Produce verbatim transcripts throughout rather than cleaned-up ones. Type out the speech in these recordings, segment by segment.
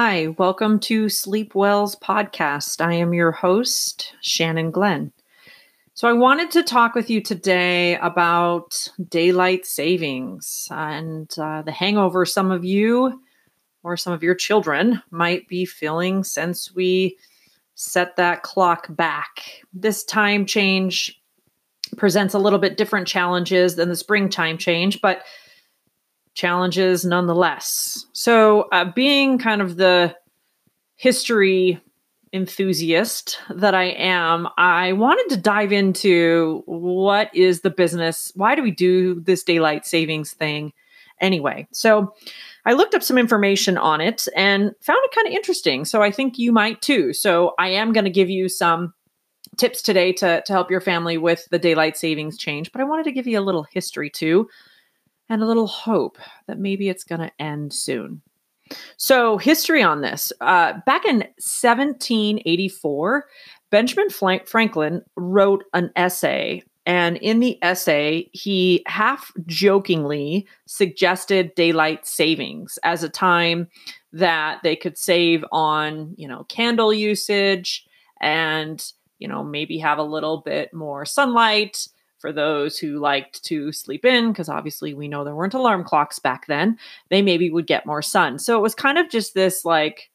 Hi, welcome to Sleep Well's podcast. I am your host, Shannon Glenn. So, I wanted to talk with you today about daylight savings and uh, the hangover some of you or some of your children might be feeling since we set that clock back. This time change presents a little bit different challenges than the spring time change, but challenges nonetheless. So, uh, being kind of the history enthusiast that I am, I wanted to dive into what is the business? Why do we do this daylight savings thing anyway? So, I looked up some information on it and found it kind of interesting. So, I think you might too. So, I am going to give you some tips today to, to help your family with the daylight savings change, but I wanted to give you a little history too and a little hope that maybe it's going to end soon. So, history on this. Uh, back in seventeen eighty-four, Benjamin Franklin wrote an essay. And in the essay, he half jokingly suggested daylight savings as a time that they could save on, you know, candle usage and, you know, maybe have a little bit more sunlight for those who liked to sleep in, because obviously we know there weren't alarm clocks back then. They maybe would get more sun. So it was kind of just this like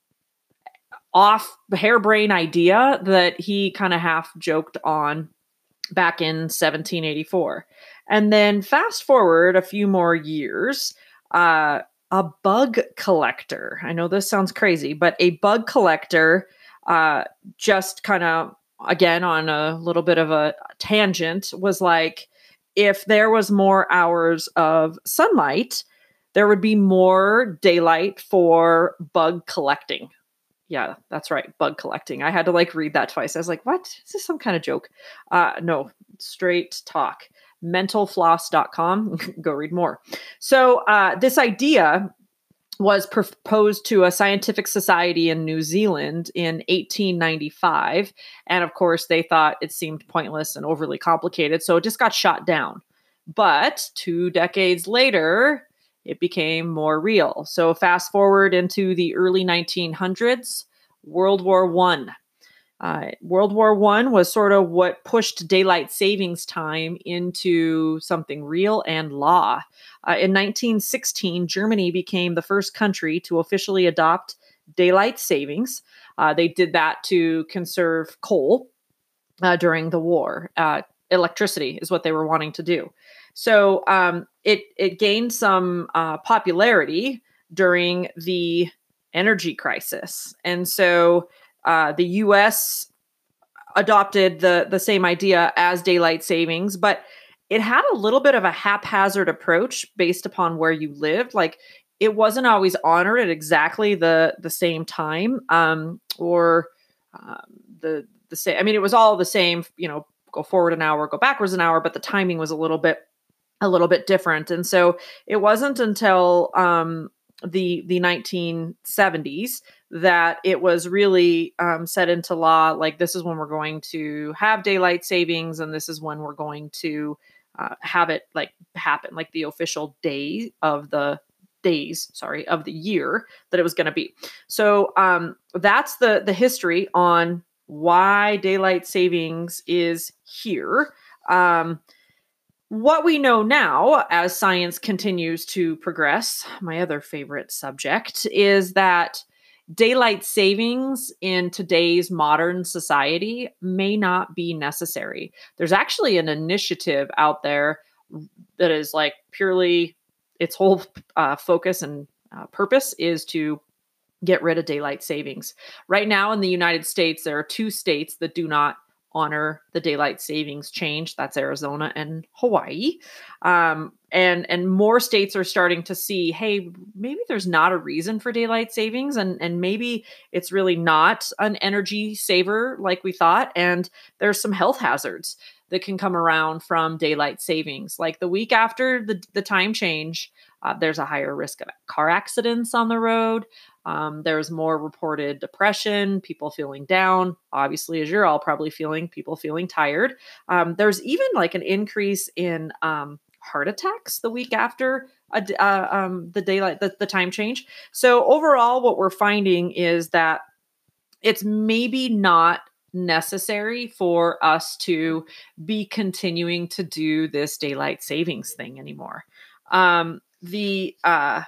off harebrained idea that he kind of half joked on back in seventeen eighty-four. And then fast forward a few more years, uh, a bug collector, I know this sounds crazy, but a bug collector uh, just kind of, again, on a little bit of a tangent, was like, if there was more hours of sunlight, there would be more daylight for bug collecting. Yeah, that's right. Bug collecting. I had to like read that twice. I was like, what? Is this some kind of joke? Uh, no, straight talk. mental floss dot com. Go read more. So uh, this idea was proposed to a scientific society in New Zealand in eighteen ninety-five. And of course, they thought it seemed pointless and overly complicated, so it just got shot down. But two decades later, it became more real. So fast forward into the early nineteen hundreds, World War One. Uh, World War One was sort of what pushed daylight savings time into something real and law. Uh, in nineteen sixteen, Germany became the first country to officially adopt daylight savings. Uh, they did that to conserve coal uh, during the war. Uh, electricity is what they were wanting to do. So um, it it gained some uh, popularity during the energy crisis, and so uh, the U S adopted the the same idea as daylight savings, but it had a little bit of a haphazard approach based upon where you lived. Like, it wasn't always honored at exactly the the same time, um, or um, the the same. I mean, it was all the same. You know, go forward an hour, go backwards an hour, but the timing was a little bit a little bit different. And so it wasn't until um, the the nineteen seventies that it was really um, set into law. Like, this is when we're going to have daylight savings, and this is when we're going to uh, have it like happen, like the official day of the days, sorry, of the year that it was going to be. So um, that's the the history on why daylight savings is here. Um, What we know now, as science continues to progress, my other favorite subject, is that daylight savings in today's modern society may not be necessary. There's actually an initiative out there that is like purely, its whole uh, focus and uh, purpose is to get rid of daylight savings. Right now in the United States, there are two states that do not honor the daylight savings change. That's Arizona and Hawaii. Um, and, and more states are starting to see, hey, maybe there's not a reason for daylight savings, and, and maybe it's really not an energy saver like we thought. And there's some health hazards that can come around from daylight savings. Like the week after the, the time change, uh, there's a higher risk of car accidents on the road. Um, there's more reported depression, people feeling down, obviously, as you're all probably feeling, people feeling tired. Um, there's even like an increase in um, heart attacks the week after a d uh, um, the daylight the the time change. So, overall, what we're finding is that it's maybe not necessary for us to be continuing to do this daylight savings thing anymore. Um, the, uh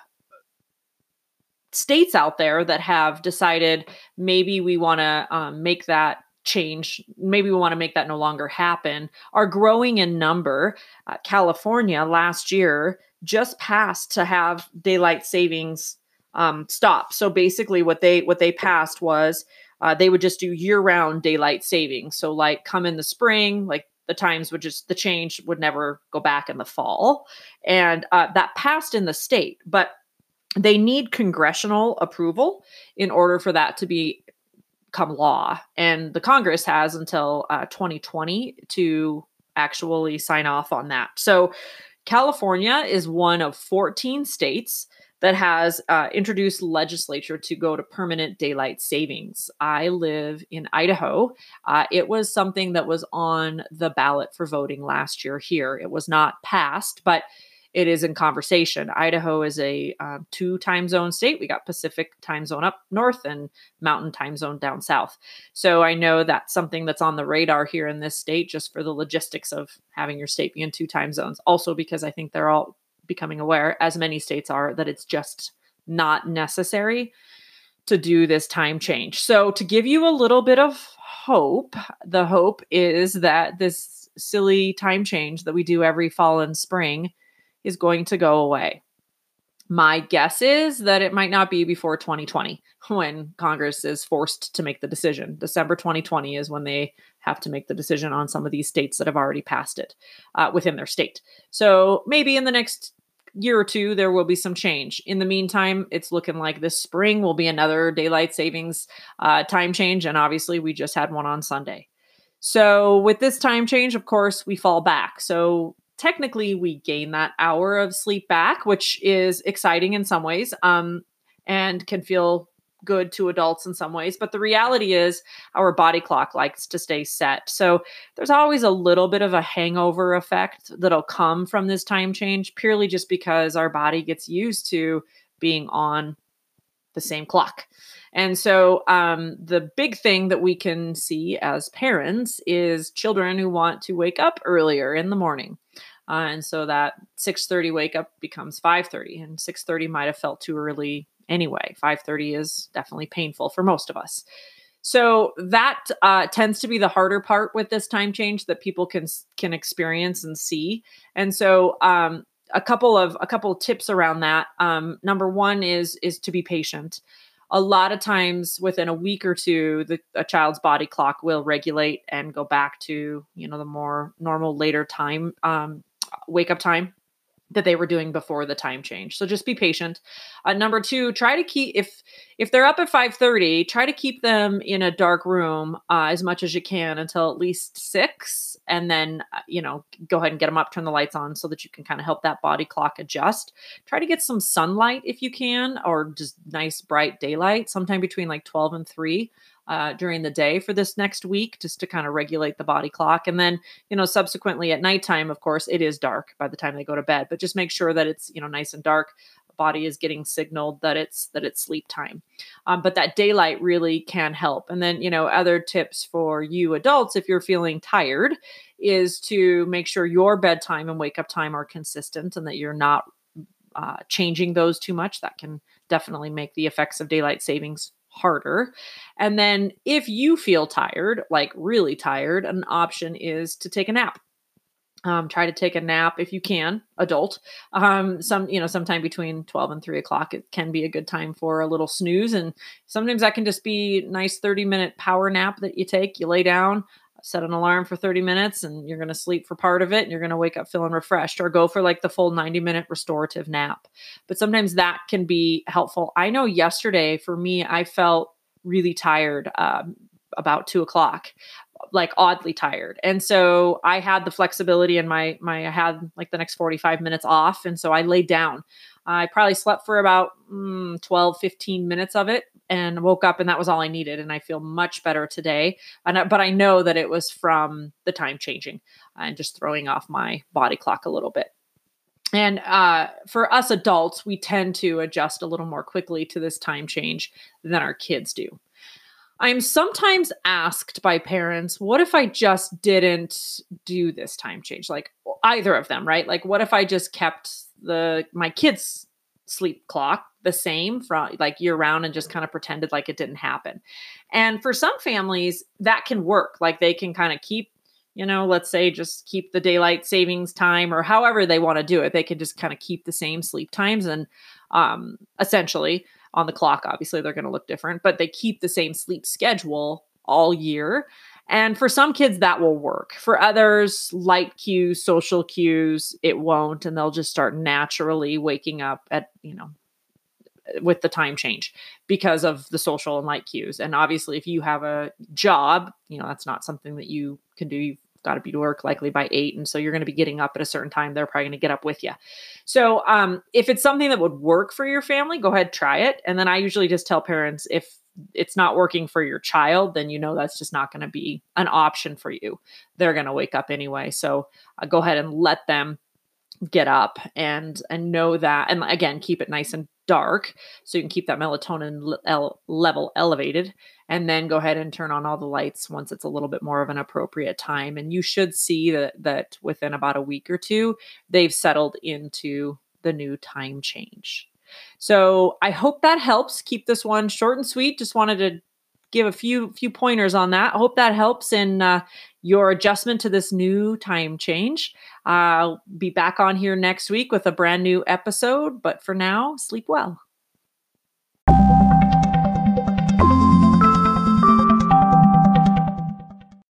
states out there that have decided maybe we wanna, um, make that change, maybe we wanna make that no longer happen, are growing in number. Uh, California last year just passed to have daylight savings, um, stop. So, basically, what they what they passed was, uh, they would just do year-round daylight savings. So, like, come in the spring, like, the times would just the change would never go back in the fall, and, uh, that passed in the state, but they need congressional approval in order for that to be become law, and the Congress has until, uh, twenty twenty to actually sign off on that. So, California is one of fourteen states that has, uh, introduced legislature to go to permanent daylight savings. I live in Idaho. Uh, it was something that was on the ballot for voting last year here. It was not passed, but it is in conversation. Idaho is a, uh, two time zone state. We got Pacific time zone up north and Mountain time zone down south. So, I know that's something that's on the radar here in this state just for the logistics of having your state be in two time zones. Also, because I think they're all becoming aware, as many states are, that it's just not necessary to do this time change. So, to give you a little bit of hope, the hope is that this silly time change that we do every fall and spring is going to go away. My guess is that it might not be before twenty twenty when Congress is forced to make the decision. December twenty twenty is when they have to make the decision on some of these states that have already passed it uh, within their state. So, maybe in the next year or two, there will be some change. In the meantime, it's looking like this spring will be another daylight savings uh, time change, and obviously, we just had one on Sunday. So, with this time change, of course, we fall back. So, technically, we gain that hour of sleep back, which is exciting in some ways, um, and can feel good to adults in some ways. But the reality is our body clock likes to stay set. So, there's always a little bit of a hangover effect that'll come from this time change, purely just because our body gets used to being on the same clock. And so, um, the big thing that we can see as parents is children who want to wake up earlier in the morning. Uh, and so that six thirty wake up becomes five thirty, and six thirty might have felt too early anyway. five thirty is definitely painful for most of us. So that uh, tends to be the harder part with this time change that people can can experience and see. And so, um, a couple of a couple of tips around that. Um, number one is is to be patient. A lot of times, within a week or two, the a child's body clock will regulate and go back to, you know, the more normal later time, um, wake up time that they were doing before the time change. So just be patient. Uh, number two, try to keep, if if they're up at five thirty, try to keep them in a dark room uh, as much as you can until at least six, and then uh, you know, go ahead and get them up, turn the lights on so that you can kind of help that body clock adjust. Try to get some sunlight if you can, or just nice bright daylight sometime between like twelve and three. Uh, during the day for this next week, just to kind of regulate the body clock. And then, you know, subsequently at nighttime, of course, it is dark by the time they go to bed, but just make sure that it's, you know, nice and dark. The body is getting signaled that it's, that it's sleep time. Um, but that daylight really can help. And then, you know, other tips for you adults, if you're feeling tired, is to make sure your bedtime and wake up time are consistent and that you're not uh, changing those too much. That can definitely make the effects of daylight savings harder. And then if you feel tired, like really tired, an option is to take a nap. Um, try to take a nap if you can, adult. Um, some, you know, sometime between twelve and three o'clock, it can be a good time for a little snooze. And sometimes that can just be a nice thirty minute power nap that you take. You lay down, set an alarm for thirty minutes, and you're going to sleep for part of it. And you're going to wake up feeling refreshed, or go for like the full ninety minute restorative nap. But sometimes that can be helpful. I know yesterday for me, I felt really tired um, about two o'clock. Like oddly tired. And so I had the flexibility in my, my, I had like the next forty-five minutes off. And so I laid down. I probably slept for about mm, twelve, fifteen minutes of it and woke up, and that was all I needed. And I feel much better today. And I, but I know that it was from the time changing and just throwing off my body clock a little bit. And uh, for us adults, we tend to adjust a little more quickly to this time change than our kids do. I'm sometimes asked by parents, what if I just didn't do this time change? Like either of them, right? Like what if I just kept the my kids' sleep clock the same from like year round and just kind of pretended like it didn't happen? And for some families, that can work. Like they can kind of keep, you know, let's say just keep the daylight savings time or however they want to do it. They can just kind of keep the same sleep times and um, essentially on the clock. Obviously, they're going to look different, but they keep the same sleep schedule all year. And for some kids, that will work. For others, light cues, social cues, it won't. And they'll just start naturally waking up at, you know, with the time change because of the social and light cues. And obviously, if you have a job, you know, that's not something that you can do. You've got to be to work likely by eight. And so you're going to be getting up at a certain time. They're probably going to get up with you. So um, if it's something that would work for your family, go ahead, try it. And then I usually just tell parents if it's not working for your child, then you know that's just not going to be an option for you. They're going to wake up anyway. So uh, go ahead and let them get up and and know that. And again, keep it nice and dark so you can keep that melatonin le- level elevated, and then go ahead and turn on all the lights once it's a little bit more of an appropriate time. And you should see that that within about a week or two, they've settled into the new time change. So I hope that helps. Keep this one short and sweet. Just wanted to give a few few pointers on that. I hope that helps in uh, your adjustment to this new time change. I'll be back on here next week with a brand new episode. But for now, sleep well.